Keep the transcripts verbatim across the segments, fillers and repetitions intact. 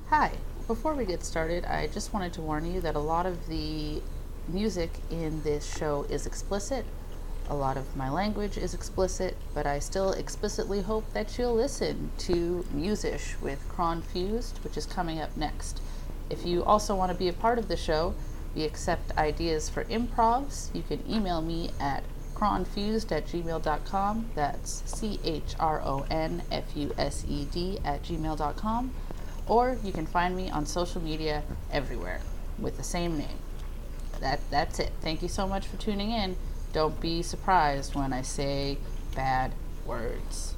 Hi, before we get started, I just wanted to warn you that a lot of the music in this show is explicit. A lot of my language is explicit, but I still explicitly hope that you'll listen to Musish with Cron Fused, which is coming up next. If you also want to be a part of the show, we accept ideas for improvs. You can email me at cronfused at gmail dot com. That's C H R O N F U S E D at gmail dot com. Or you can find me on social media everywhere with the same name. That That's it. Thank you so much for tuning in. Don't be surprised when I say bad words.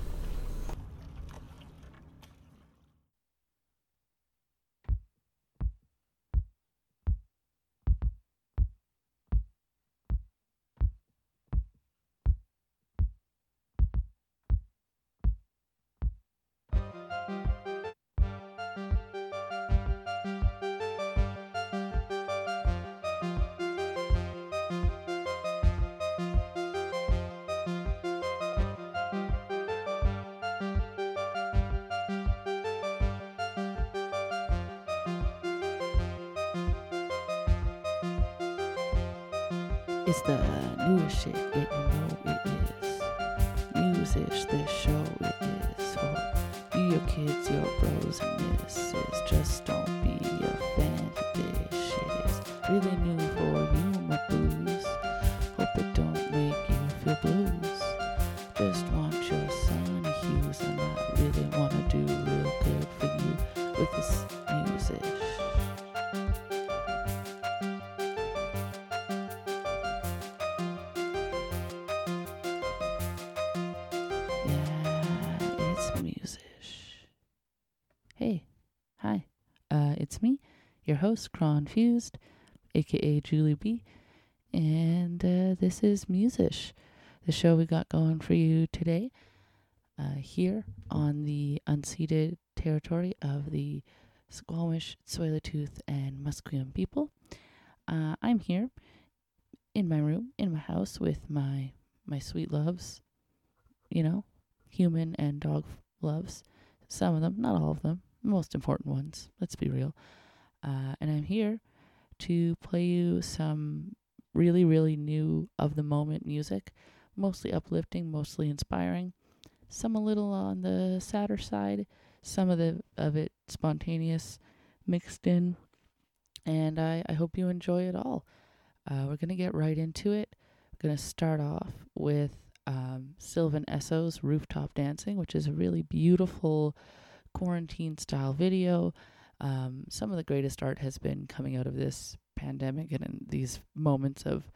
It's the newest shit, and you know it is. Musish, this show it is. For you, your kids, your bros and misses. Just don't be offended. This shit is really new for you, my booze. Hope it don't make you feel blues. Just want your sunny hues, and I really wanna do real good for you with this music. Hey, hi, uh, it's me, your host, Cron Fused, aka Julie B, and uh, this is Musish, the show we got going for you today, uh, here on the unceded territory of the Squamish, Tsleil-Waututh, and Musqueam people. Uh, I'm here in my room, in my house, with my my sweet loves, you know, human and dog loves. Some of them, not all of them, most important ones, let's be real. Uh, and I'm here to play you some really, really new of the moment music, mostly uplifting, mostly inspiring, some a little on the sadder side, some of the of it spontaneous mixed in, and I, I hope you enjoy it all. Uh, we're going to get right into it. We're going to start off with Um, Sylvan Esso's Rooftop Dancing, which is a really beautiful quarantine style video. Um, some of the greatest art has been coming out of this pandemic, and in these moments of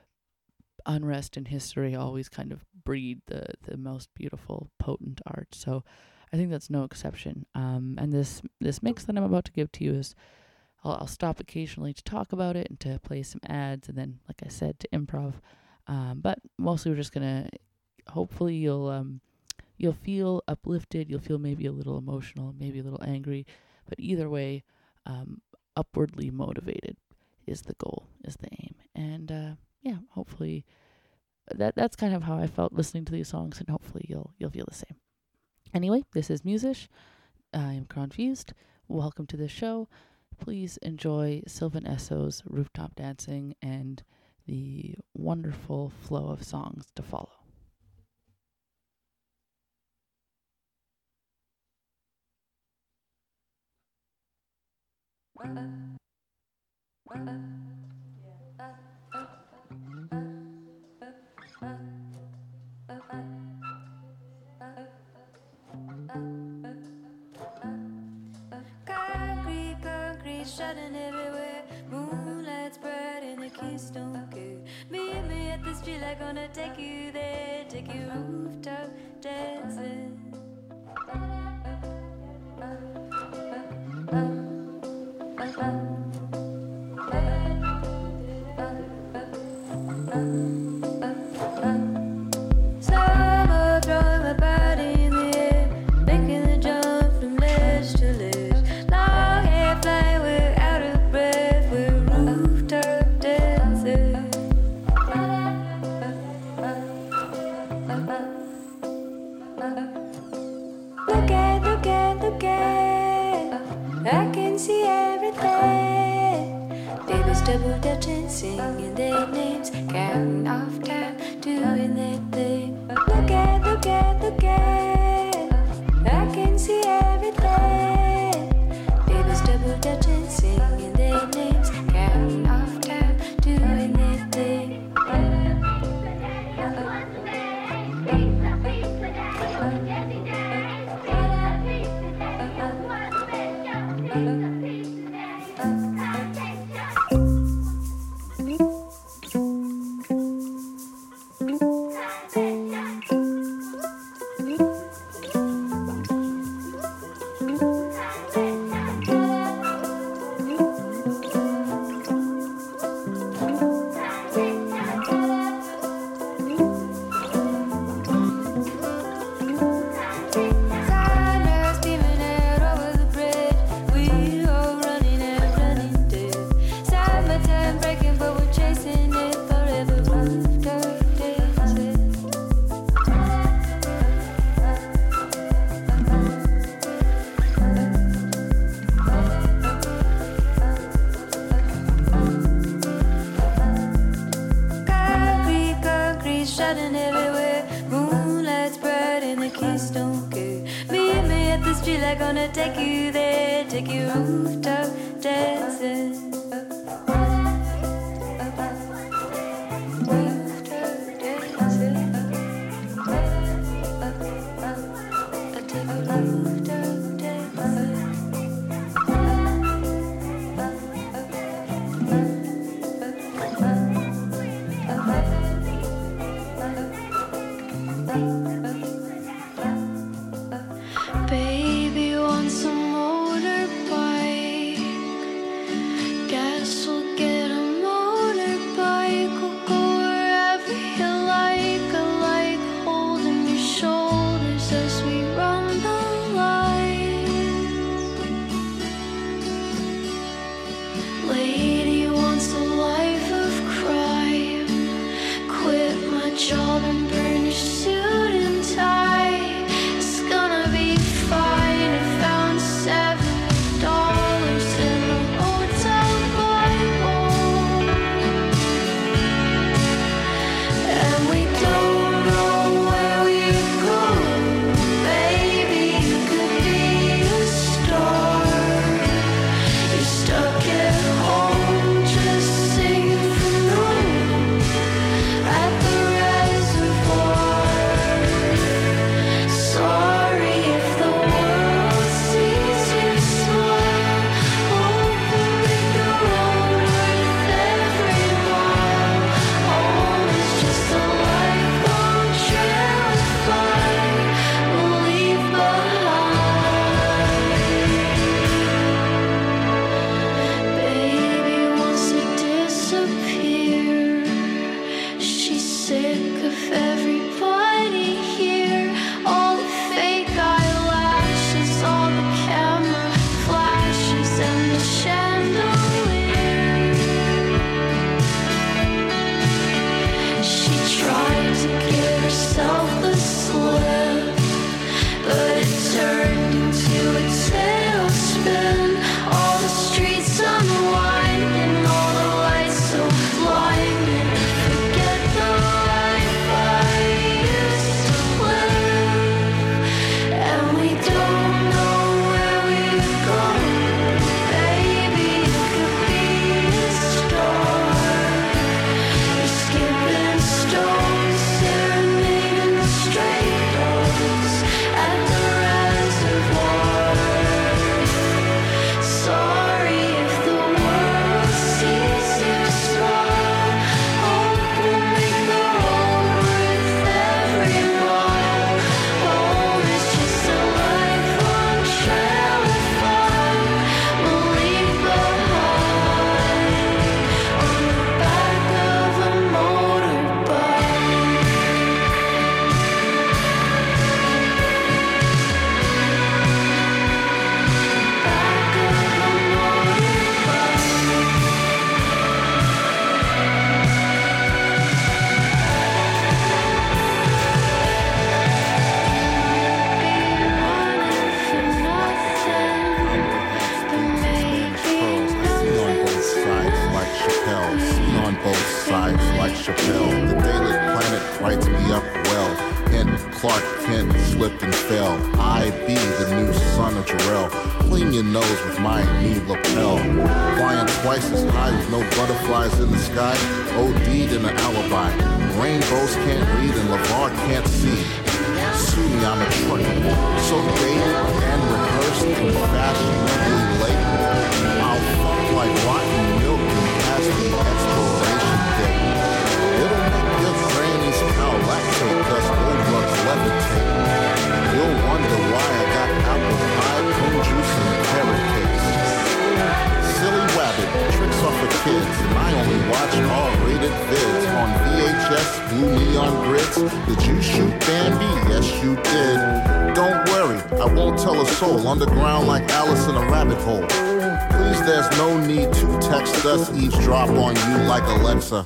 unrest in history always kind of breed the, the most beautiful, potent art. So I think that's no exception. Um, and this, this mix that I'm about to give to you is, I'll, I'll stop occasionally to talk about it and to play some ads, and then, like I said, to improv. Um, but mostly we're just gonna, hopefully you'll um, you'll feel uplifted, you'll feel maybe a little emotional, maybe a little angry, but either way, um, upwardly motivated is the goal, is the aim. And uh, yeah, hopefully that that's kind of how I felt listening to these songs, and hopefully you'll you'll feel the same. Anyway, this is Musish. I am Confused. Welcome to the show. Please enjoy Sylvan Esso's Rooftop Dancing and the wonderful flow of songs to follow. Concrete, concrete, shining everywhere. Moonlight spread in the Keystone Gate. Meet me at the street light, gonna take you there. Take you rooftop dancing. Summer, throwing my body in the air, making the jump from ledge to ledge. Long hair flying, we're out of breath. We're rooftop dancing. I can see everything. Babies double dutching, singing their names, counting off time, doing their thing. Look at, look at, look at. I can see everything. Babies double dutching, singing their names, counting off time, doing their thing. Shining everywhere, moonlight's bright and the kids don't care. Meet me at the street light, gonna take you there, take you rooftop dancing. Baby wants a motorbike. Clark Kent slipped and fell. I be the new son of Jarrell. Clean your nose with my new lapel. Flying twice as high with no butterflies in the sky. O D'd in an alibi. Rainbows can't read and LeVar can't see. Sue me, I'm a trucker. So dated and rehearsed and fashionably late. I'll fuck like rotten milk and pass the expiration date. It'll make your granny's cow lactate cause old bugs levitate. You'll wonder why I got apple pie, prune juice, and carrot cakes. Silly wabbit, tricks off of kids, and I only watch R-rated vids on V H S, blue neon grids. Did you shoot Bambi? Yes, you did. Don't worry, I won't tell a soul. Underground like Alice in a rabbit hole. Please, there's no need to text us, eavesdrop on you like Alexa.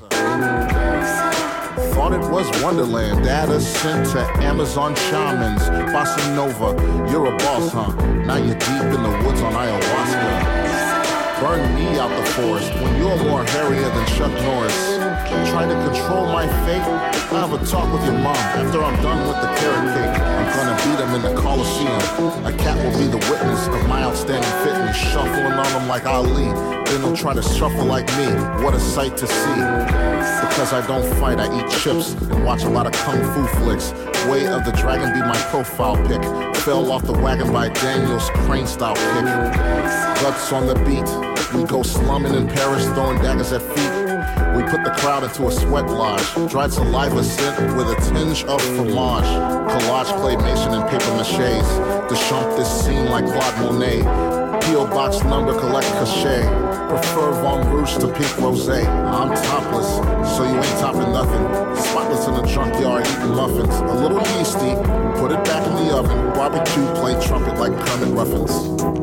Thought it was Wonderland, data sent to Amazon shamans. Bossa Nova, you're a boss, huh? Now you're deep in the woods on ayahuasca. Burn me out the forest when you're more hairier than Chuck Norris. Try to control my fate? I have a talk with your mom after I'm done with the carrot cake. I'm gonna beat him in the Coliseum. A cat will be the witness of my outstanding fitness. Shuffling on him like Ali. Then he'll try to shuffle like me. What a sight to see. Because I don't fight, I eat chips and watch a lot of kung fu flicks. Way of the Dragon be my profile pic. Fell off the wagon by Daniel's crane style kick. Guts on the beat. We go slumming in Paris, throwing daggers at feet. We put the crowd into a sweat lodge. Dried saliva scent with a tinge of fromage. Collage, claymation, and paper maches. To shump this scene like Claude Monet. P O box number, collect cachet. Prefer Von Rouge to pink rosé. I'm topless, so you ain't topping nothing. Spotless in the junkyard eating muffins. A little yeasty, put it back in the oven. Barbecue, play trumpet like Kermit Ruffins.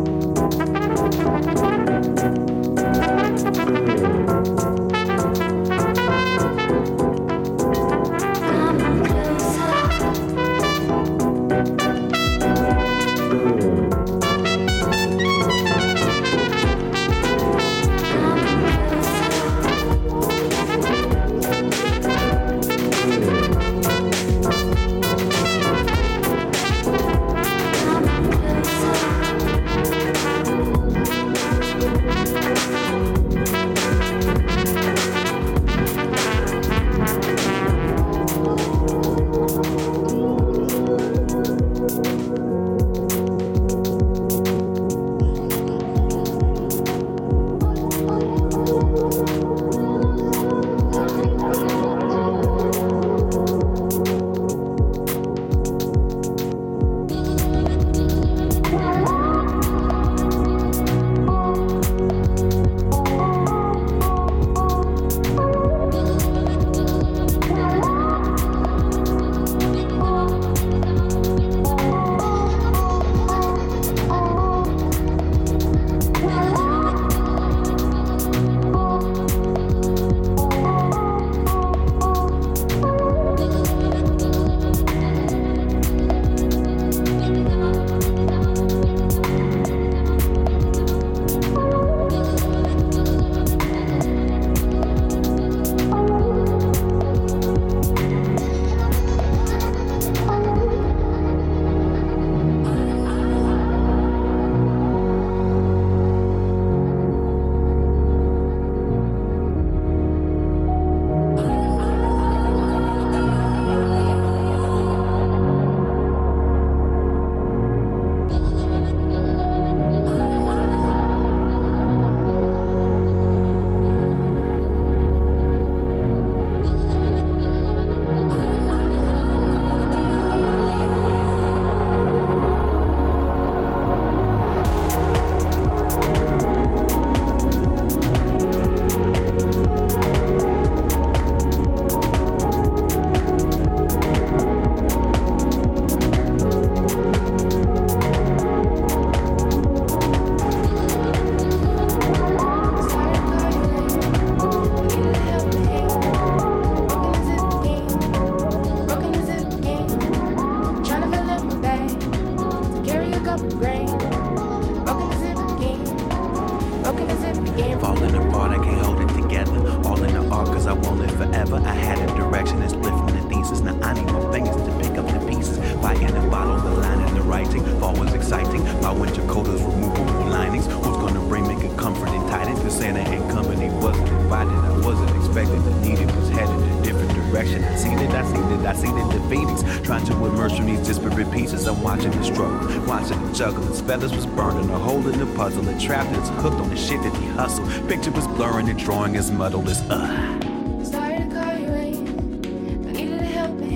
disparate pieces. I'm watching the struggle, watching the juggle. His feathers was burning, a hole in the puzzle. And trapped and hooked on the shit that he hustled. Picture was blurring and drawing as muddled as uh. Sorry to call you in. I needed a helping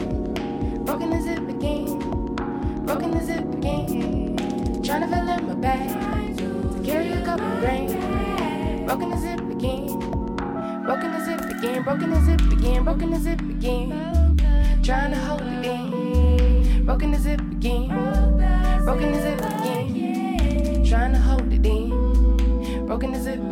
hand. Broken as it began. Broken as it began. Trying to fill in my bag to carry a couple grain. Broken as it began. Broken as it began. Broken as it began. Broken as it began. Trying to hold it in. Broken as it began. Broken as it began. Trying to hold it in. Broken as it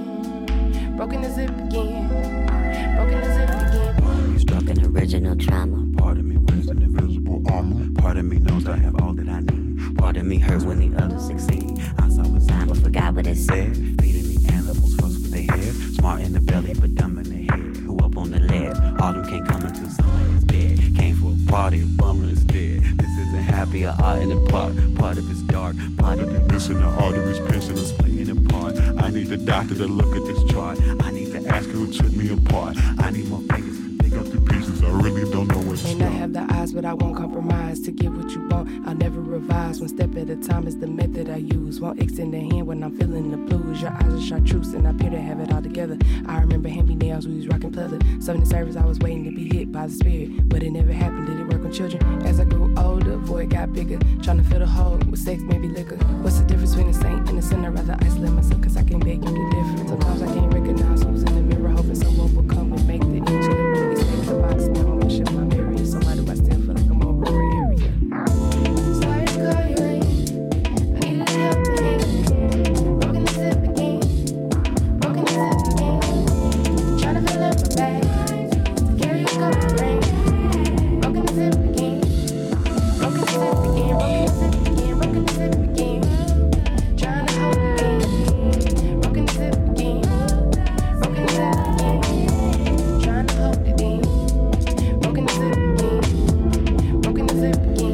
began. Broken as it began. Broken as it began. Struck an original trauma. Part of me wears an invisible armor. Part of me knows I have all that I need. Part of me hurt when the others succeed. I saw a sign but forgot what it said. Feeding me animals, fucks with their hair. Smart in the belly but dumb in the head. Who up on the ledge? All them can't come until somebody's dead. Came for a party, a bummer is dead. This isn't happy or art in the part. Part of it's dark, part of it Missing the arteries, pinching us playing a part. I need the doctor to look at this chart. I need to ask who took me apart. I need more fingers to pick up the pieces. I really don't know where to May start. not have the eyes, but I won't compromise. To get what you want, I'll never revise. One step at a time is the method I use. Won't extend the hand when I'm feeling the blues. Your eyes are chartreuse and I appear to have it all together. I remember hand-me-nails, we was rocking pleather. Summoning service, I was waiting to be hit by the spirit. But it never happened, did it work on children? As I grew older, void got bigger. Trying to fill the hole with sex, maybe liquor. What's the difference between a saint and a sinner? Rather isolate myself, cause I can't beg you to differ. Sometimes I can't recognize who's in the mirror, hoping someone will come and make the image clearer. Escape the box, now I'm shift my mirror. So why do I still feel like I'm over a area? Sorry to call you in. I needed a helping hand. Broken as it began. Broken as it began. Trying to fill in my bag to carry a couple grain. Broken as it began. Broken as it began. Broken as it began. Broken as it began. Trying to hold it in. Broken as it began. Broken as it began. Trying to hold it in. Broken as it began. Broken as it began. Broken as it began.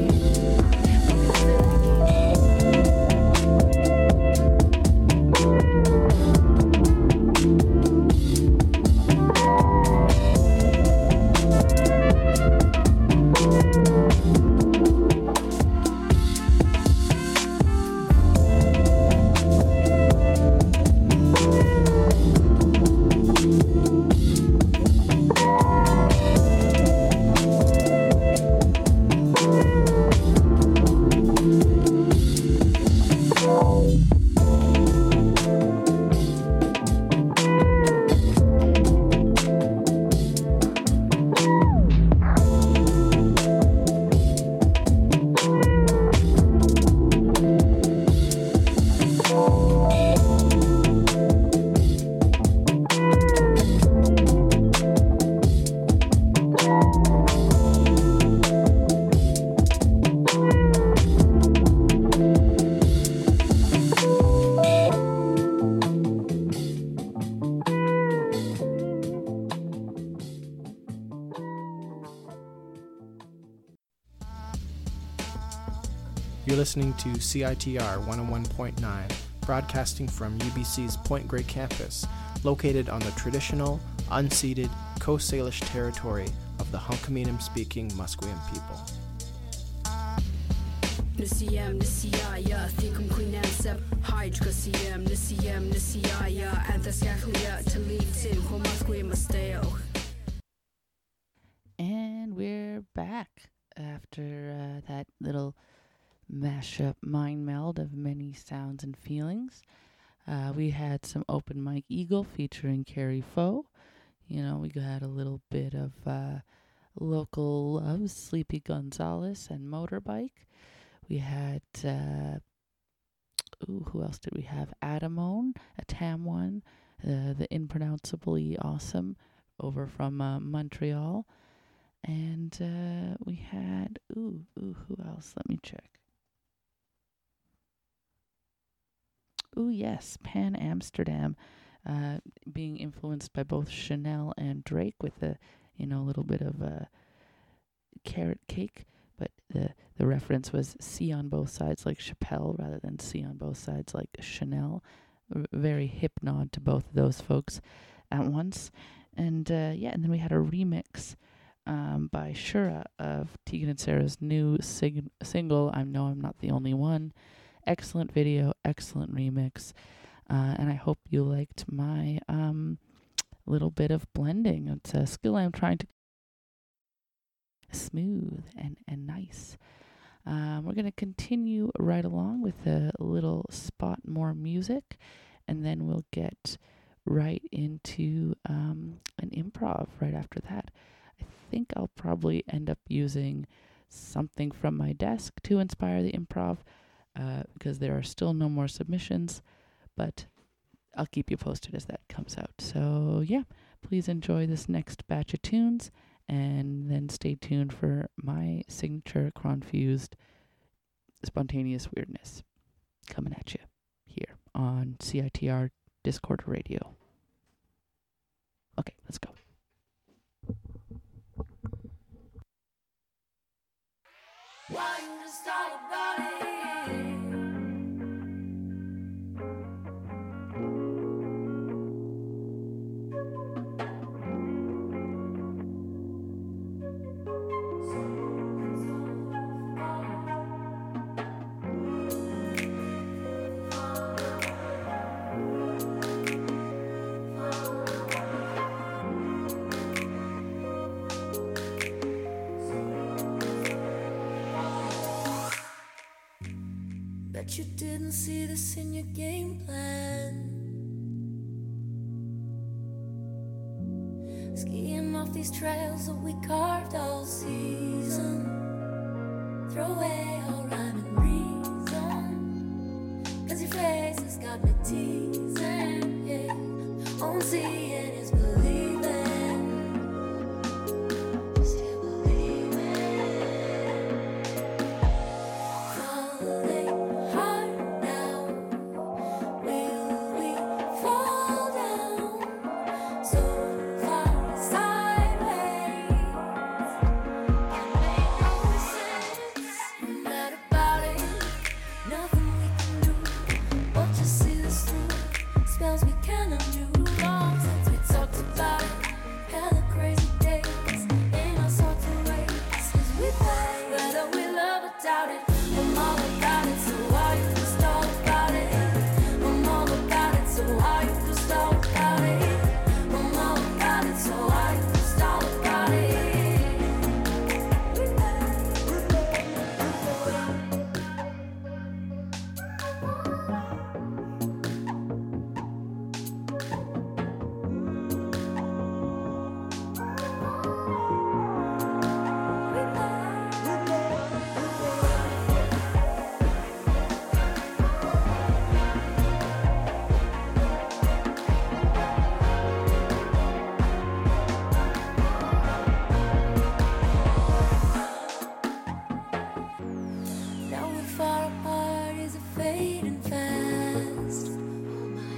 You're listening to C I T R one oh one point nine, broadcasting from U B C's Point Grey campus, located on the traditional, unceded Coast Salish territory of the Hunkaminam-speaking Musqueam people. Nisiyam nisiyaya thikum kuinansab hydra siyam nisiyam nisiyaya anthasyakhlia talitin homasquim stale. And we're back after uh, that little mashup mind meld of many sounds and feelings. Uh, we had some Open Mike Eagle featuring Carrie Foe. You know, we got a little bit of uh, local loves, Sleepy Gonzalez and Motorbike. We had, uh, ooh, who else did we have? Adamone, a Tam one, uh, the impronounceably awesome over from uh, Montreal. And uh, we had, ooh, ooh, who else? Let me check. Ooh, yes, Pan Amsterdam, uh, being influenced by both Chanel and Drake with a, you know, a little bit of a carrot cake. But the, the reference was C on both sides like Chappelle rather than C on both sides like Chanel. R- very hip nod to both of those folks at once. And uh, yeah, and then we had a remix um, by Shura of Tegan and Sarah's new sing- single, I Know I'm Not the Only One. Excellent video, excellent remix. Uh, and I hope you liked my um, little bit of blending. It's a skill I'm trying to smooth and, and nice. Um, we're going to continue right along with a little spot more music, and then we'll get right into um, an improv right after that. I think I'll probably end up using something from my desk to inspire the improv uh, because there are still no more submissions, but I'll keep you posted as that comes out. So yeah, please enjoy this next batch of tunes, and then stay tuned for my signature Cronfused spontaneous weirdness coming at you here on C I T R Discord Radio. Okay, let's go. Why you just talk about it? Bet you didn't see this in your game plan. Skiing off these trails that we carved all season. Throw away all rhyme and reason, 'cause your face has got me teasing, yeah. On seeing is believing. Still believing. Falling hard now. Will we fall down so far sideways? Can't make no sense. I'm mad about it. Nothing we can do but just see this through. Spells we can undo. Long since we talked about it. Hella crazy days in all sorts of ways. 'Cause we play whether we love or doubt it. I'm all about it, so why you just talk about it? I'm all about it, so why you just talk about it? I'm all about it, so why you just talk about it? We play. Now we're far apart, is it fading fast? Oh my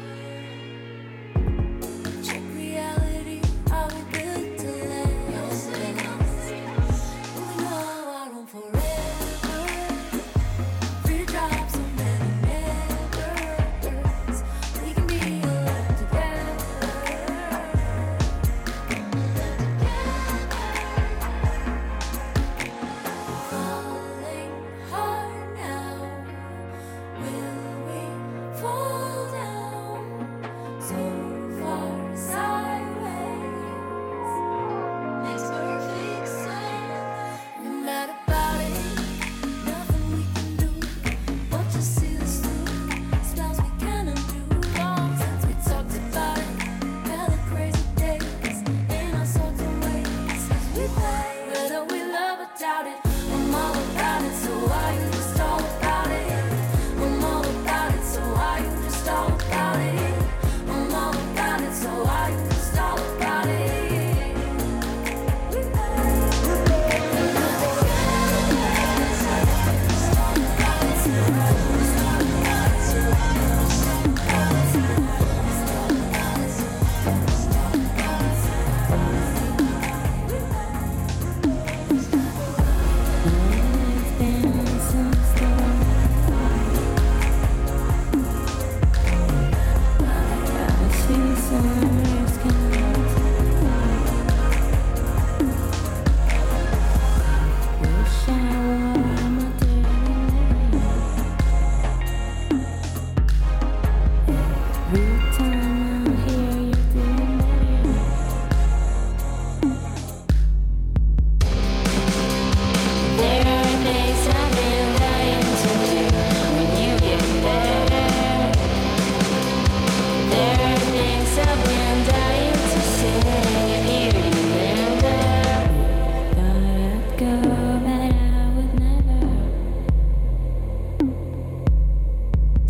heart. Check reality, are we built to last? We know our own forever. Free to drop so many nevers. We can be alone together. Falling hard now. Will we fall down so far sideways? Makes perfect sense. I'm mad about it. Nothing we can do but just see this through. Spells we can undo. Long since we talked about it. Hella crazy days in all sorts of ways. 'Cause we play whether we love or doubt it. I'm all about it, so why you just talk about it? I'm all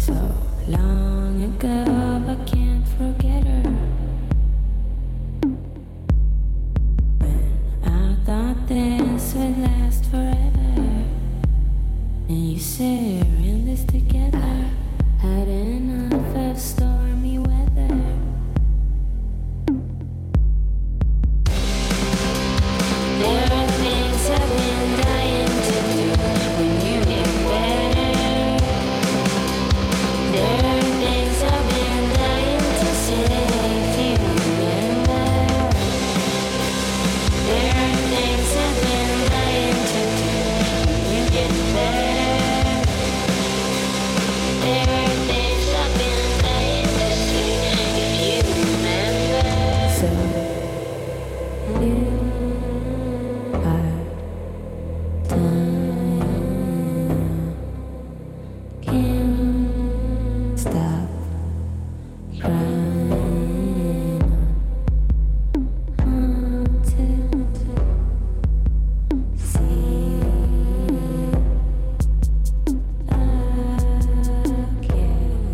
so long ago, but can't forget her. When I thought this would last forever, and you say we're in this together, had enough of stormy weather. There are things I've been dying to do when you get better. There are things I've been dying to say if you remember. There are things I've been dying to do when you get better. There are things I've been dying to say if you remember. So you can't stop crying until see again.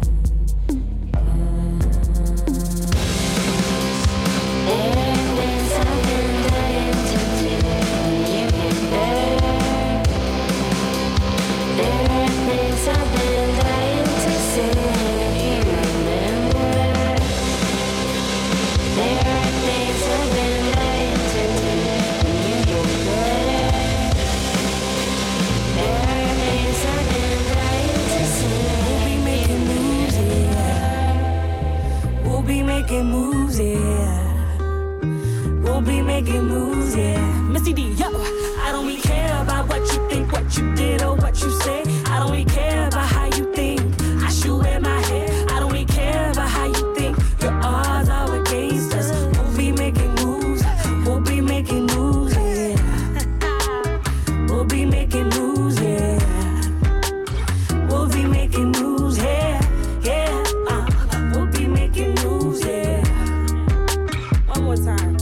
There are things I've been dying to do when you get better. There are things I've been dying to say if you remember. There are things I've been dying to do when you get better. There are things I've been dying to say. We'll be making moves, yeah. We'll be making moves, yeah. We'll be making moves, yeah. Missy D, yo, I don't really care about what you think, what you did, or what you say. I don't really care about how you think I should wear my hair. I don't really care about how you think your odds are against us. We'll be making moves, we'll be making moves, yeah. We'll be making moves, yeah. We'll be making moves, yeah, yeah. Uh, we'll be making moves, yeah. One more time.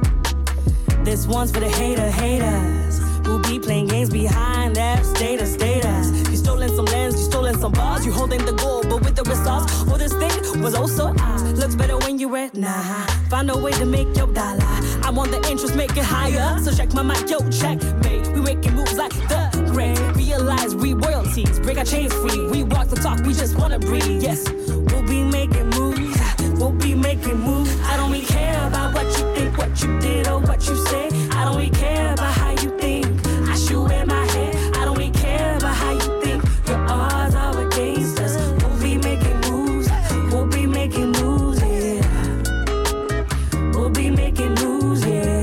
This one's for the hater, haters who be playing games behind their status, status. You stolen some lands, you stolen some bars, you holding the goal, but with the results. Oh, this thing was also ah, looks better when you read. Nah, find a way to make your dollar. I want the interest, make it higher. So check my mic, yo, check, mate. We making moves like the great. Realize we royalties, break our chains free. We walk the talk, we just wanna breathe. Yes, we'll be making moves. We'll be making moves. I don't really care about what you think, what you did, or what you say. I don't really care about how you think I should wear my hair. I don't really care about how you think your odds are against us. We'll be making moves. We'll be making moves, yeah. We'll be making moves, yeah.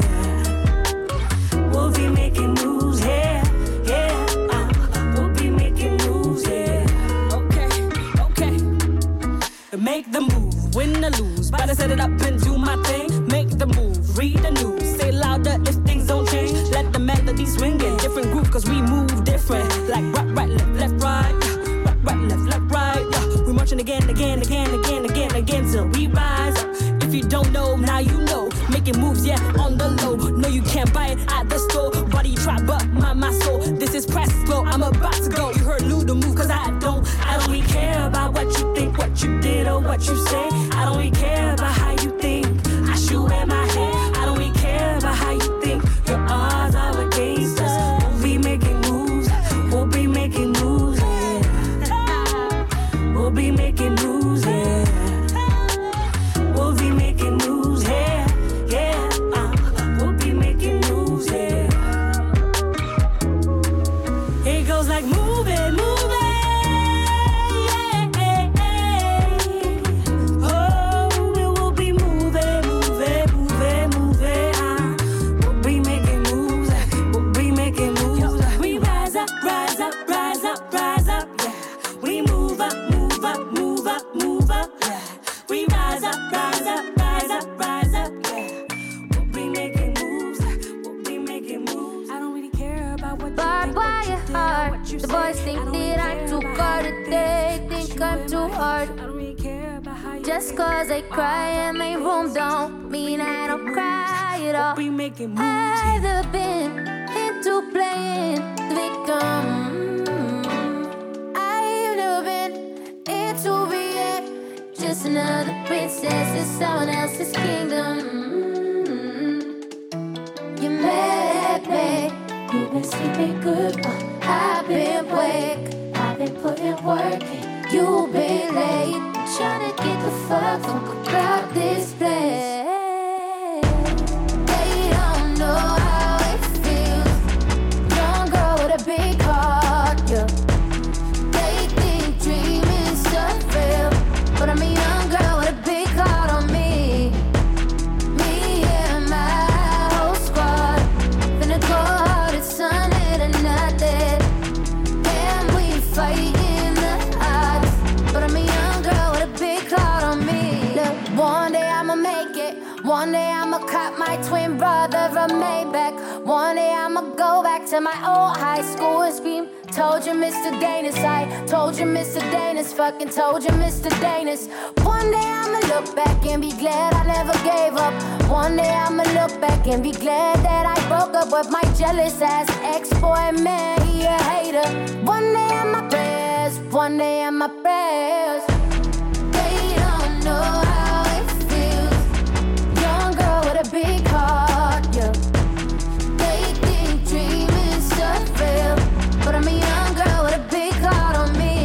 We'll be making moves, yeah, yeah. Uh, we'll be making moves, yeah. Okay, okay. Make the move, win or lose. Better set it up and do my thing. Make the move, read the news. Say louder if things don't change. Let the melody swing in different groove, cause we move different. Like right, right, left, left, right. Right, right, left, left, right. We're marching again, again, again, again, again, again till we rise up. If you don't know, now you know. Making moves, yeah, on the low. No, you can't buy it at the store. Body trap, but my, my soul. This is press flow, I'm about to go. You heard Luda move, cause I don't. I don't really care about what you think, what you did, or what you say. I don't really care about how you think I should wear my hair. I don't really care about how you think your odds are against us. We'll be making moves, we'll be making moves, yeah. We'll be making moves, yeah. We'll be making moves, yeah, yeah. Uh, we'll be making moves, yeah. It goes like move it, move it, yeah, yeah, yeah. Oh, we will be moving, moving, moving, moving. Uh, we'll be making moves, we'll be making moves. We rise up, rise up, rise up, rise up, yeah. We move up, move up, move up, move up, yeah. We rise up, rise up, rise up, rise up, yeah. We'll be making moves, we'll be making moves. I don't really care about what Barbed you think, what wire you did, heart. what you The say. boys think I don't that really I'm care too about hard how to you date, think think I I'm should too wear my hard. hair. I don't really care about how you Just think cause I cry your in my odds room are don't mean I don't cry at all. We'll be making moves, I've yeah. never been into playing the victim. I've never been into just another princess in someone else's kingdom. Mm-hmm. You're mad at me. You've been sleeping good, but I've been awake. I've been putting work in. You've been late. I'm trying to get the fuck from about this place. They don't know how it feels. Young girl with a big heart, yeah. They think dreaming's surreal, but I'm a young girl with a big heart on me. Me and my whole squad finna go hard at Sunday to nothing. And we fighting the odds, but I'm a young girl with a big heart on me. Look, one day I'ma make it. One day I'ma cop my twin brother a Maybach. One day I'ma go back to my old high school and scream, told you Mister Danis, I told you Mister Danis, fucking told you Mister Danis. One day I'ma look back and be glad I never gave up. One day I'ma look back and be glad that I broke up with my jealous ass ex-boy, man, he a hater. One day I'm my prayers, one day I'm my prayers. They don't know how it feels. Young girl with a big heart, yeah. They think dreaming's surreal, but I'm a young girl with a big heart on me.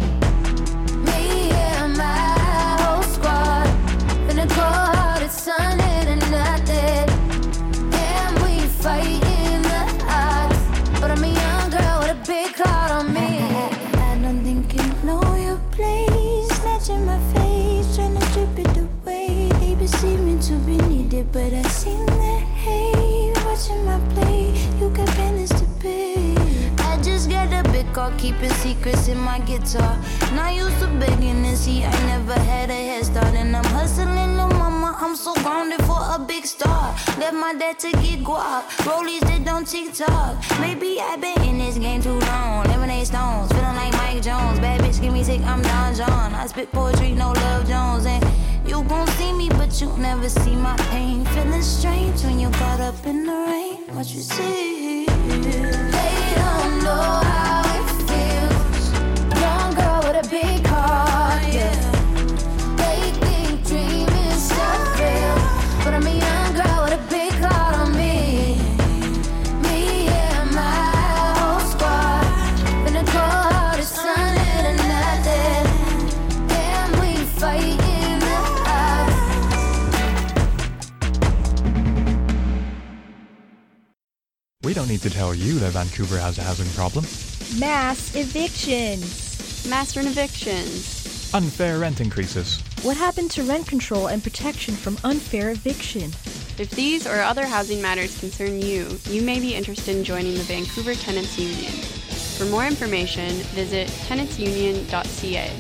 Me and my whole squad finna go hard at Sunday to nothing. And we fighting the odds, but I'm a young girl with a big heart on me. I, I don't think you know your place. Snatching my face, trying to strip it away. They perceive me to be needed, but I seen that hate. Watching my play, you got penance to pay. I just got a big car, keeping secrets in my guitar. Not used to begging and see, I never had a head start. And I'm hustling, no mama, I'm so grounded for a big star. Left my dad to get guap, rollies that don't TikTok. Maybe I've been in this game too long. Lemonade stones, feeling like Mike Jones. Bad bitch, give me sick, I'm Don John. I spit poetry, no Love Jones. And you gon' see me, but you never see my pain. Feeling strange when you got up in the rain. What you see? They don't know how it feels. Young girl with a big heart, yeah. They think dreaming's surreal, but I'm a young girl with a big heart on me. Me and my whole squad finna go hard as Sunday to nothing. And we fighting the odds. We don't need to tell you that Vancouver has a housing problem. Mass evictions. Mass rent evictions. Unfair rent increases. What happened to rent control and protection from unfair eviction? If these or other housing matters concern you, you may be interested in joining the Vancouver Tenants Union. For more information, visit tenants union dot c a.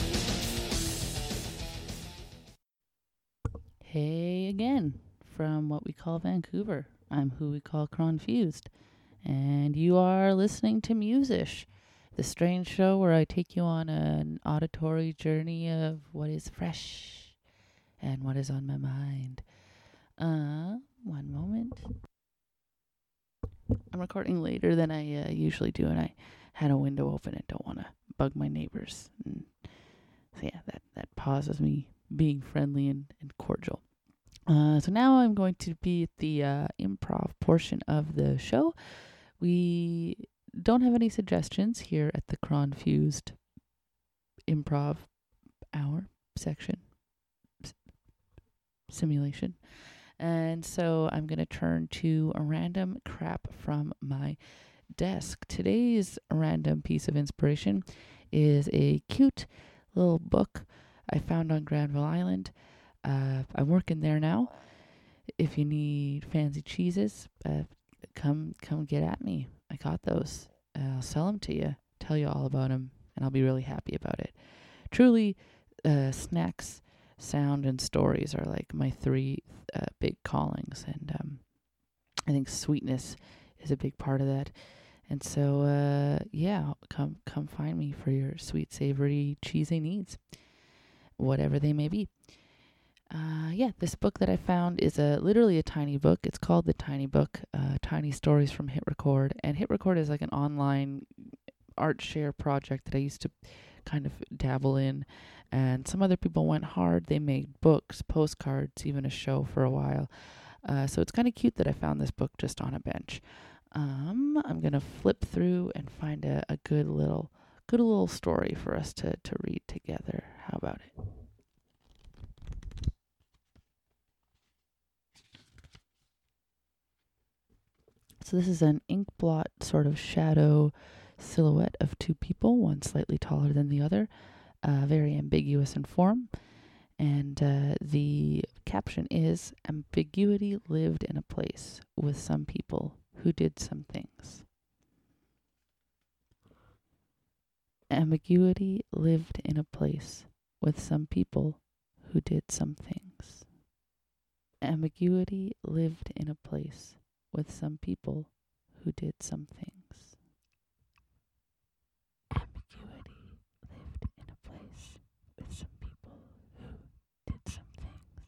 Hey again, from what we call Vancouver. I'm who we call Confused, and you are listening to Musish, the strange show where I take you on an auditory journey of what is fresh and what is on my mind. Uh, one moment. I'm recording later than I uh, usually do, and I had a window open and don't want to bug my neighbors. And so yeah, that, that pauses me being friendly and, and cordial. Uh, so now I'm going to be at the uh, improv portion of the show. We don't have any suggestions here at the Confused improv hour section S- simulation. And so I'm going to turn to a random crap from my desk. Today's random piece of inspiration is a cute little book I found on Granville Island. Uh, I'm working there now. If you need fancy cheeses, uh, come come get at me. I got those. Uh, I'll sell them to you, tell you all about them, and I'll be really happy about it. Truly, uh, snacks, sound, and stories are like my three uh, big callings, and um, I think sweetness is a big part of that. And so, uh, yeah, come come find me for your sweet, savory, cheesy needs, whatever they may be. Uh, yeah, this book that I found is a literally a tiny book. It's called The Tiny Book, uh, Tiny Stories from Hit Record. And Hit Record is like an online art share project that I used to kind of dabble in. And some other people went hard. They made books, postcards, even a show for a while. Uh, so it's kind of cute that I found this book just on a bench. Um, I'm going to flip through and find a, a good little good little story for us to, to read together. How about it? So this is an ink blot sort of shadow silhouette of two people, one slightly taller than the other, uh, very ambiguous in form. And uh, the caption is, ambiguity lived in a place with some people who did some things. Ambiguity lived in a place with some people who did some things. Ambiguity lived in a place with some people who did some things. Ambiguity lived in a place with some people who did some things.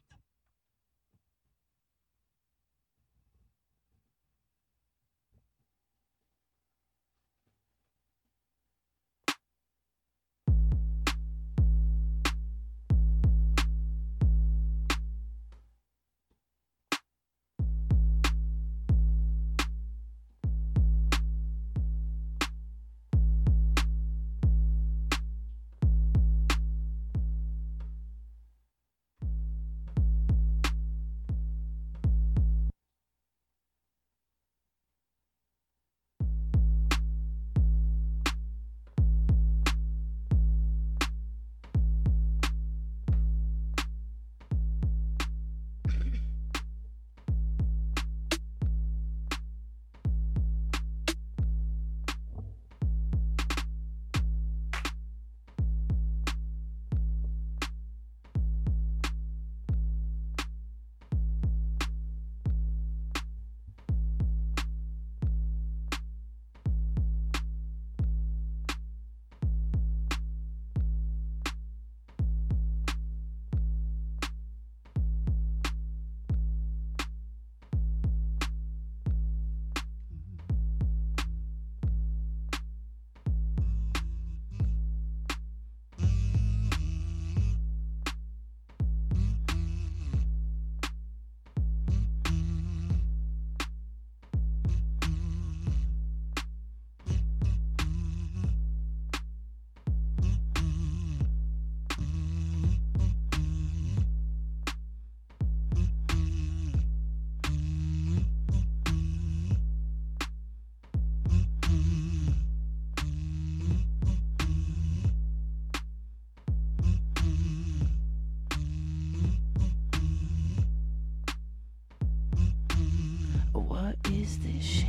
What is this shit?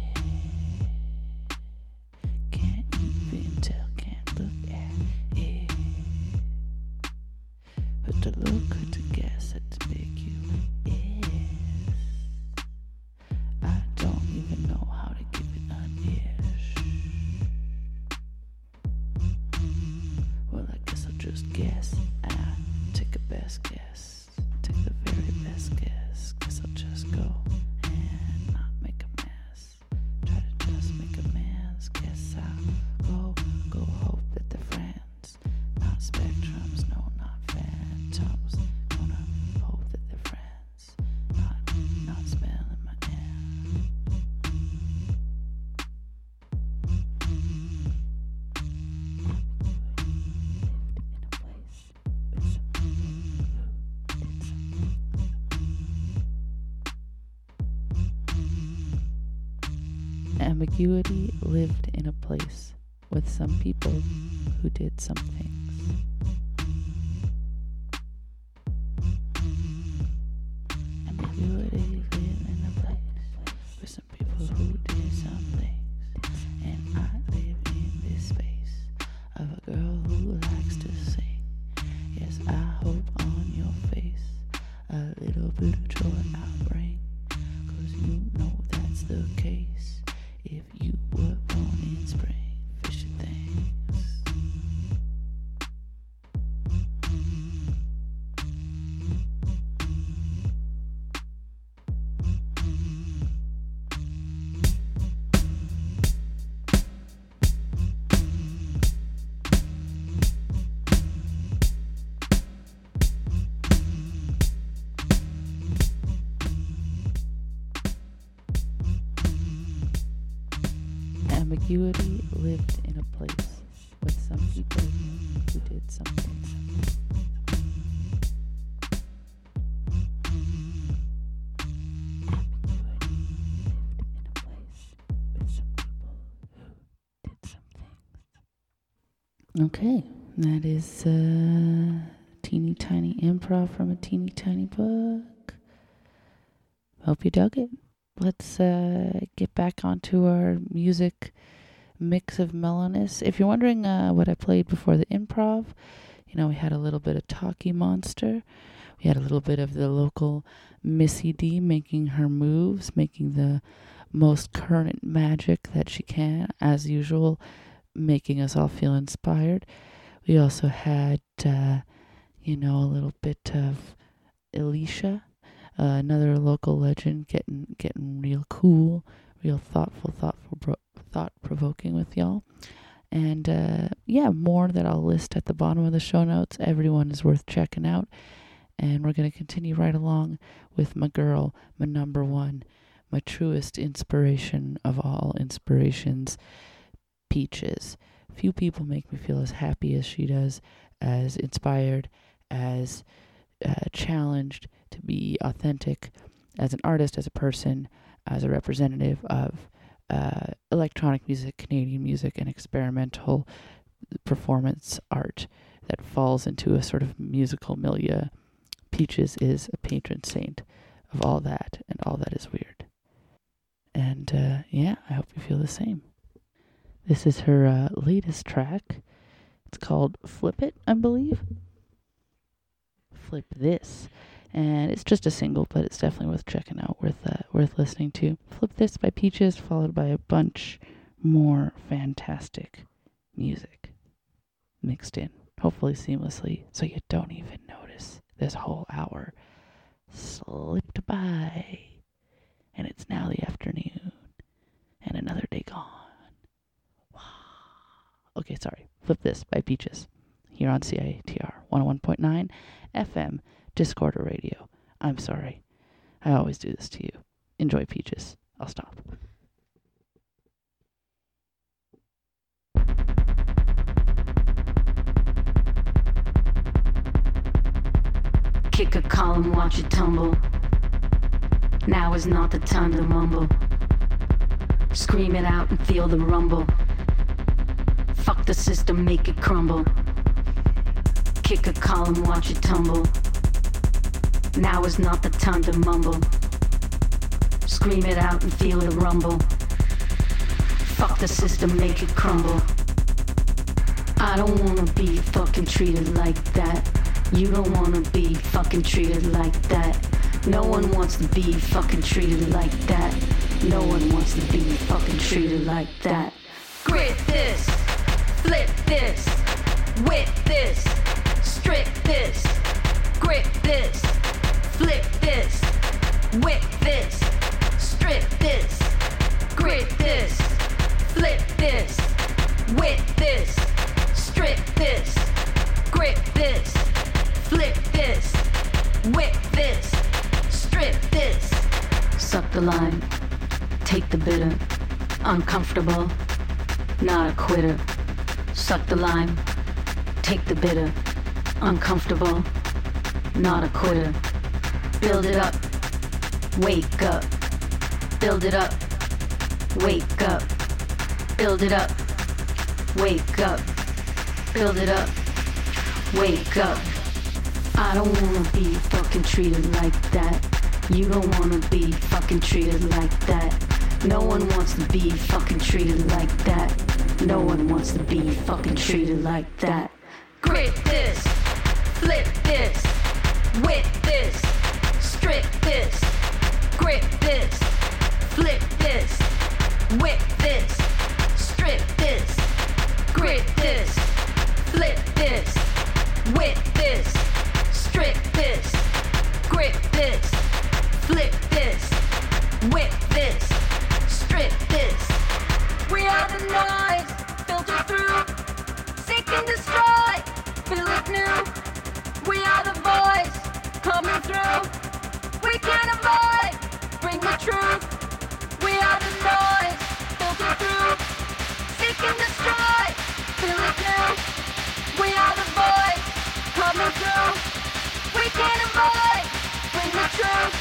Can't even tell, can't look at it. But to look or to guess at the big you is. I don't even know how to give it an ish. Well, I guess I'll just guess. And I take a best guess. Take the very best guess. Guess I'll just go. Ambiguity lived in a place with some people who did some things. Ambiguity lived in a place with some people who did some things. And I live in this space of a girl who likes to sing. Yes, I hope on your face a little bit of joy I bring. 'Cause you know that's the case. If you were born in spring, fishy things. ambiguity lived in a place with some people who did something. Okay, that is uh, teeny tiny improv from a teeny tiny book. Hope you dug it. Let's uh, get back onto our music mix of mellowness. If you're wondering uh, what I played before the improv, you know, we had a little bit of Talkie Monster. We had a little bit of the local Missy D making her moves, making the most current magic that she can, as usual, making us all feel inspired. We also had, uh, you know, a little bit of Alicia, uh, another local legend, getting getting real cool, real thoughtful, thoughtful, bro- thought-provoking with y'all. And uh, yeah, more that I'll list at the bottom of the show notes. Everyone is worth checking out. And we're going to continue right along with my girl, my number one, my truest inspiration of all inspirations, Peaches. Few people make me feel as happy as she does, as inspired, as uh, challenged to be authentic as an artist, as a person, as a representative of uh, electronic music, Canadian music, and experimental performance art that falls into a sort of musical milieu. Peaches is a patron saint of all that and all that is weird. And uh, yeah, I hope you feel the same. This is her uh, latest track. It's called Flip It, I believe. Flip This. And it's just a single, but it's definitely worth checking out, worth uh, worth listening to. Flip This by Peaches, followed by a bunch more fantastic music mixed in, hopefully seamlessly, so you don't even notice this whole hour slipped by. And it's now the afternoon, and another day gone. Wow. Okay, sorry. Flip This by Peaches, here on C I T R one oh one point nine F M, Discorder Radio. I'm sorry. I always do this to you. Enjoy, Peaches. I'll stop. Kick a column, watch it tumble. Now is not the time to mumble. Scream it out and feel the rumble. Fuck the system, make it crumble. Kick a column, watch it tumble. Now is not the time to mumble. Scream it out and feel the rumble. Fuck the system, make it crumble. I don't wanna be fucking treated like that. You don't wanna be fucking treated like that. No one wants to be fucking treated like that. No one wants to be fucking treated like that. Grit this, flip this, whip this, strip this, grip this, flip this, whip this, strip this, grit this, flip this, whip this, strip this, grip this, flip this, whip this, strip this. Suck the lime, take the bitter, uncomfortable, not a quitter. Suck the lime, take the bitter, uncomfortable, not a quitter. Build it up, wake up. Build it up, wake up. Build it up, wake up. Build it up, wake up. I don't wanna be fucking treated like that. You don't wanna be fucking treated like that. No one wants to be fucking treated like that. No one wants to be fucking treated like that. Grit this, flip this, whip this, strip this, grip this, flip this, whip this, strip this, grit this, flip this, whip this, strip this, grip this, flip this, whip this, strip this. We are the noise, filter through, seek and destroy, feel it new. We are the voice, coming through. We can't avoid, bring the truth. We are the noise, filter through, can destroy. Feel it now. We are the voice coming through. We can't avoid. Bring the truth.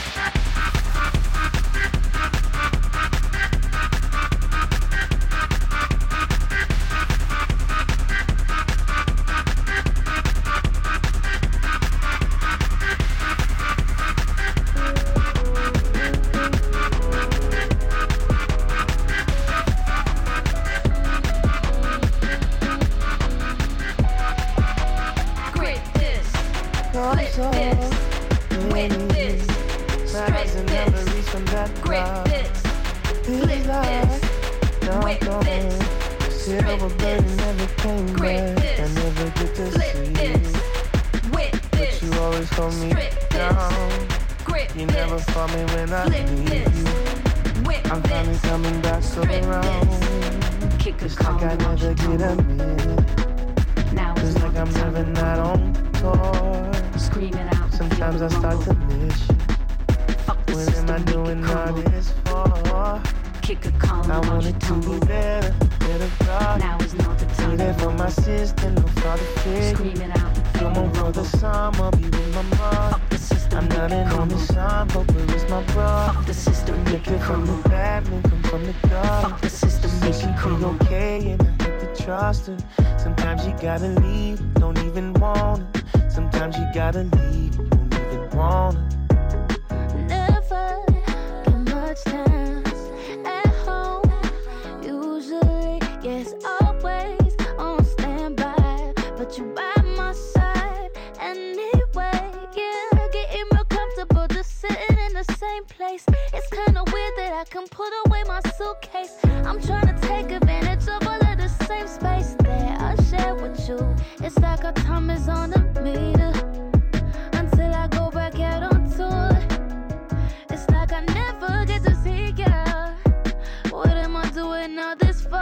Sometimes you gotta leave, don't even want it. Sometimes you gotta leave, don't even want it. Never get much time at home. Usually, yes, always on standby. But you by my side anyway. Yeah, getting real comfortable just sitting in the same place. It's kinda weird that I can put away my suitcase. I'm trying to take advantage of all of the same space that I share with you. It's like our time is on the meter until I go back out on tour. It's like I never get to see ya. What am I doing all this for?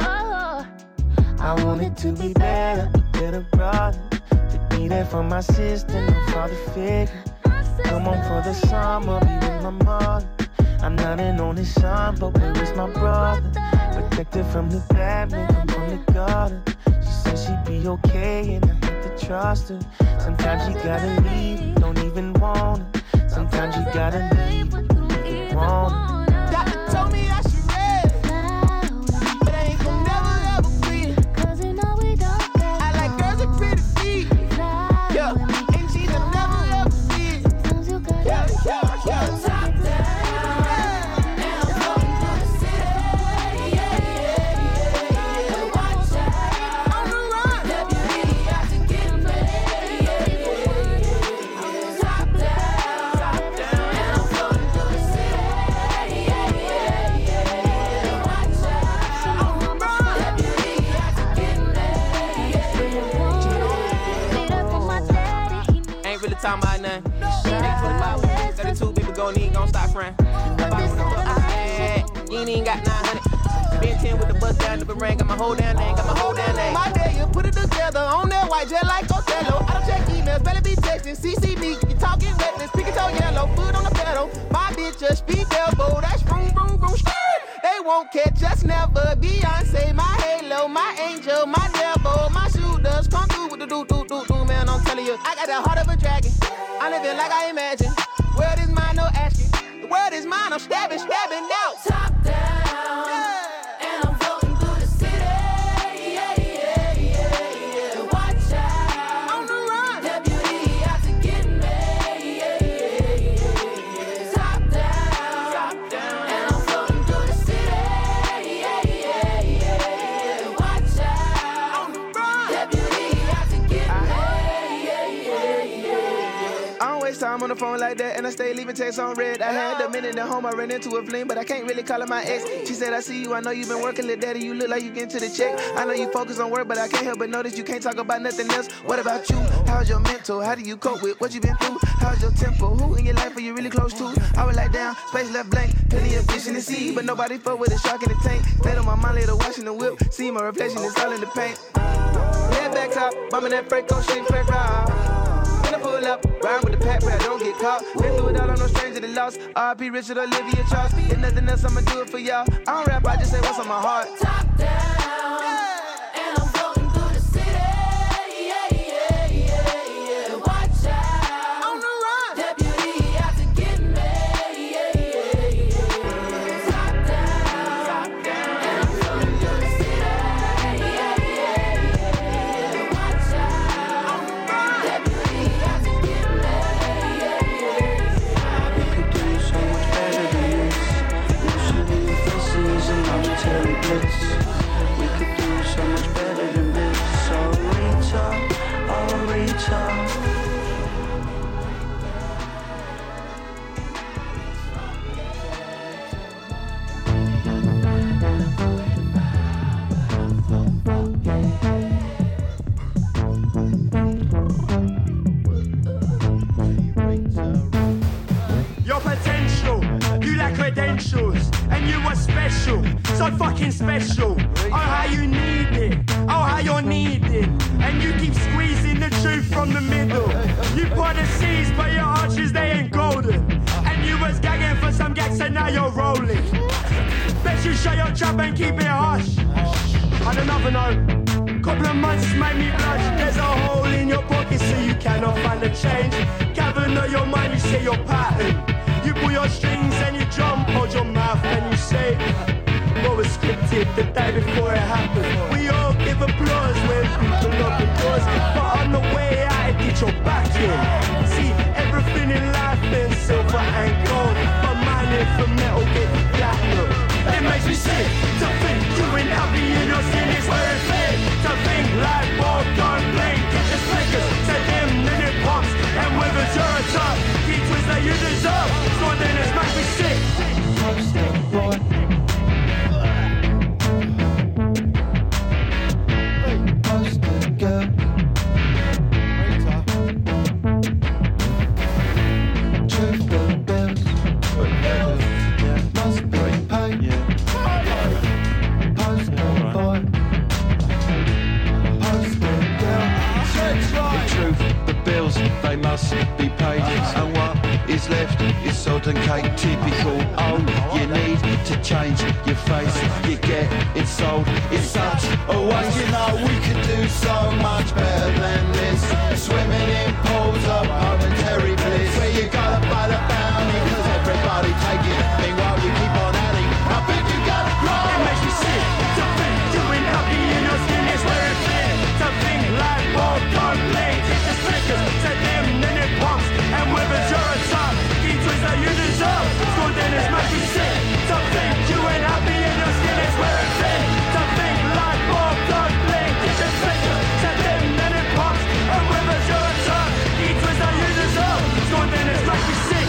I want it to be better, better brother. To be there for my sister, no father figure. Come on for the summer, be with my mother. I'm not an only son, but where is my brother? Protected from the bad men, come from the gutter. She said she'd be okay, and I had to trust her. Sometimes you gotta leave, don't even want it. Sometimes you gotta leave, don't even want it. Doctor told me I should rest, but I ain't gon' never ever quit. I like girls with pretty feet, yeah, and she's a never ever fit. Yeah, yeah, yeah. Talking about nothing. twenty-five, thirty-two, people gon' need, gon' stop frying. You ain't even got nine hundred. Been ten with the bus down, the ring, got my whole down name, got my whole down name. My day, you put it together on that white jet like Othello. I don't check emails, better be texting. C C me, you talking reckless, pick it toe yellow, foot on the pedal. My bitch just speed elbow, that's vroom, vroom, vroom, skirt. They won't catch us never. Beyonce, my halo, my angel, my devil, my shooters come through with the do, do, do, do, man. I'm telling you, I got the heart of a dragon. I'm living like I imagine. World is mine, no asking. The world is mine, I'm stabbing, stabbing out. Top down, yeah. And I'm floating through the city. Yeah, yeah, yeah, yeah. Watch out. On the run. Deputy out to get me. Yeah, yeah, yeah. Top down, top down. And I'm floating through the city. Yeah, yeah, yeah. Watch out. On the run. Deputy out to get me. Yeah, yeah, yeah. I don't waste time on the phone like that, and I stay leaving texts on red. I had a minute at home, I ran into a fling, but I can't really call her my ex. She said, I see you, I know you've been working, little daddy, you look like you getting to the check. I know you focus on work, but I can't help but notice you can't talk about nothing else. What about you? How's your mental? How do you cope with what you been through? How's your tempo? Who in your life are you really close to? I was like, down, space left blank, plenty of fish in the sea, but nobody fuck with a shark in the tank. Later on my mind, later washing the whip, see my reflection, it's all in the paint. Head back top, bumming that freight, go shake, freight ride. When I pull up, ride with the pack, but I don't get caught. Been through it all, I'm no stranger to loss. R I P Richard, Olivia Charles. If nothing else, I'ma do it for y'all. I don't rap, I just say what's on my heart. Top down. Rita. Your potential, you lack credentials, and you were special, so fucking special. Oh, how you need it, oh, how you're needed, and you keep squeezing the truth from the middle. You put the seeds, but your arches, they ain't golden, and you was gagging for some gags, and now you're rolling. Bet you shut your trap and keep it hush. On another note, couple of months made me blush. There's a hole in your pocket, so you cannot find the change. Gather know your mind, you say your pattern. You pull your strings and you jump, hold your mouth and you say what was scripted the day before it happened. We all give applause when people open doors, but on the way out it did your back in. See, everything in life is silver and gold, but mine is for metal, get platinum. It makes me sick to think you ain't happy in your skin is where it's fit. To think like ball don't blink, it's flickers, to them then it pops, and whether you're a top, key twist that you deserve. So then it's makes me sick. They must be paid, and what is left is sodden cake, typical. Oh, you need to change your face, you get it sold. It's such a waste, you know we could do so much better than this. Swimming in pools of momentary bliss, where you gotta buy the bounty, cause everybody taking it. Meanwhile you keep on adding, I bet you gotta grow. It makes me sick to think you ain't happy in your skin is where it fit. To think like ball don't blink, it's flickers, to them then it pumps, and whether you're a top, key twist that you deserve. So then it's makes me sick to think you ain't happy in your skin is where it fit. To think like ball don't blink, it's flickers, to them then it pumps, and whether you're a top, key twist that you deserve. So then it's makes me sick.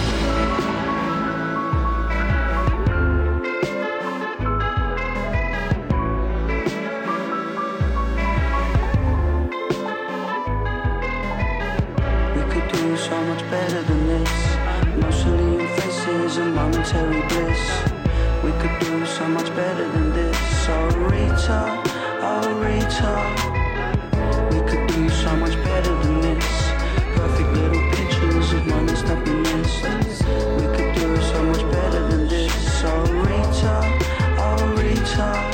So much better than this. Mostly your faces and momentary bliss. We could do so much better than this. Oh Rita, oh Rita. We could do so much better than this. Perfect little pictures of moments that we miss. We could do so much better than this. Oh Rita, oh Rita.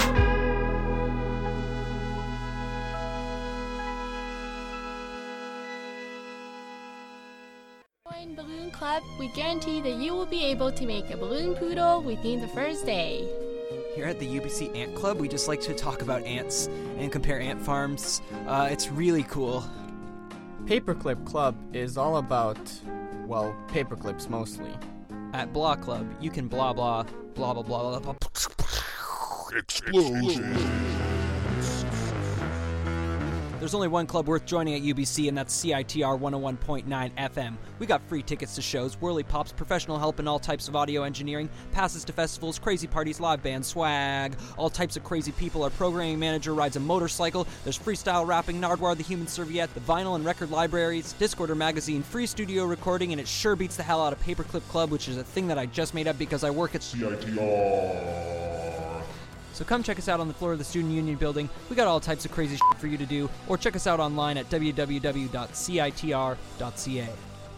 Join Balloon Club, we guarantee that you will be able to make a balloon poodle within the first day. Here at the U B C Ant Club, we just like to talk about ants and compare ant farms. Uh, it's really cool. Paperclip Club is all about, well, paperclips mostly. At Blah Club, you can blah blah, blah blah blah blah blah. Explosion. There's only one club worth joining at U B C, and that's C I T R one oh one point nine F M. We got free tickets to shows, whirly pops, professional help in all types of audio engineering, passes to festivals, crazy parties, live band, swag, all types of crazy people. Our programming manager rides a motorcycle. There's freestyle rapping, Nardwar the Human Serviette, the vinyl and record libraries, Discorder magazine, free studio recording, and it sure beats the hell out of Paperclip Club, which is a thing that I just made up because I work at C I T R. So come check us out on the floor of the Student Union building. We got all types of crazy shit for you to do, or check us out online at w w w dot c i t r dot c a.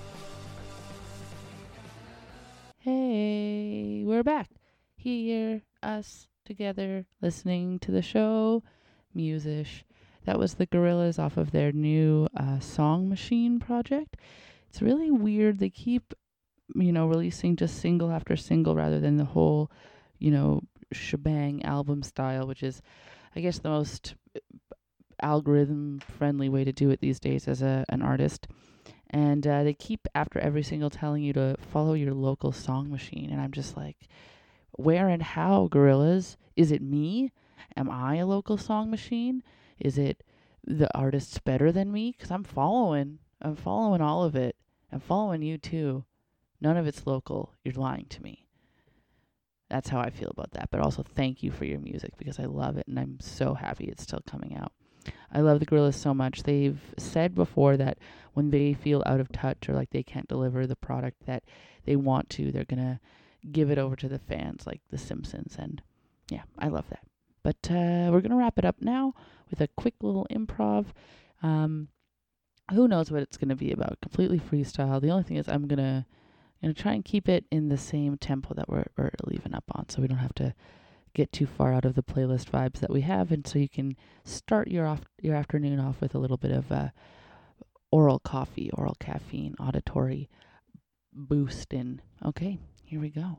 Hey, we're back. Here, us together, listening to the show, Musish. That was the Gorillaz off of their new uh, Song Machine project. It's really weird. They keep, you know, releasing just single after single rather than the whole, you know, shebang album style, which is, I guess, the most algorithm-friendly way to do it these days as a an artist. And uh, they keep, after every single, telling you to follow your local song machine. And I'm just like, where and how, Gorillaz? Is it me? Am I a local song machine? Is it the artists better than me, because I'm following. I'm following all of it. I'm following you too. None of it's local. You're lying to me. That's how I feel about that. But also thank you for your music, because I love it and I'm so happy it's still coming out. I love the Gorillaz so much. They've said before that when they feel out of touch or like they can't deliver the product that they want to, they're going to give it over to the fans like The Simpsons. And yeah, I love that. But uh, we're going to wrap it up now with a quick little improv. Um, who knows what it's going to be about? Completely freestyle. The only thing is I'm going to gonna try and keep it in the same tempo that we're, we're leaving up on, so we don't have to get too far out of the playlist vibes that we have, and so you can start your off your afternoon off with a little bit of uh, oral coffee, oral caffeine, auditory boost in. Okay, here we go.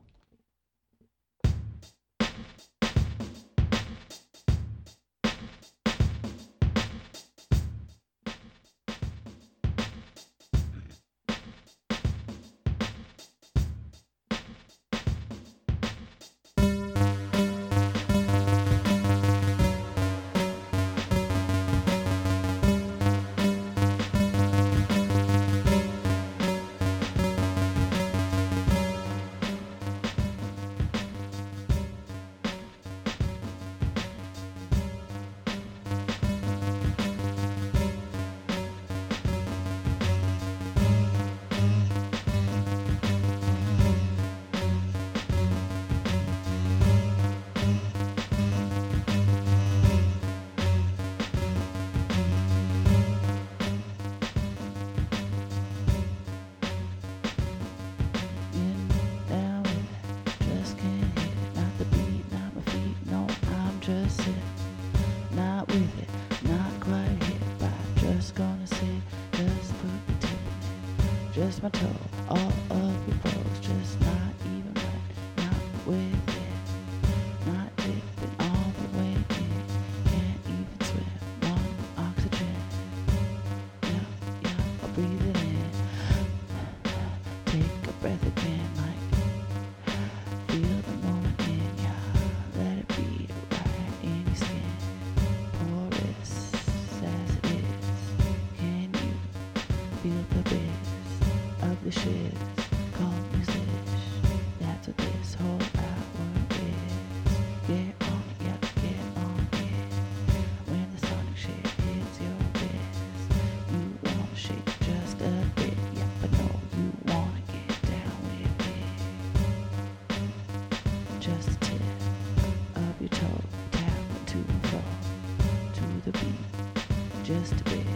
Just my toe, all of your clothes, just not even wet, not with it, not dipping all the way in, can't even swim on oxygen. Yeah, yeah, I'll breathe it in, take a breath again, like, feel the moment in, yeah, let it be right in your skin, porous as it is, can you feel the biz of the shiz called music? That's what this whole hour is. Get on it, yeah, get on it. When the sonic shit hits your biz, you wanna shake just a bit, yeah, but no, you wanna get down with it. Just a tip of your toe, tap to and fro, to the beat, just a bit.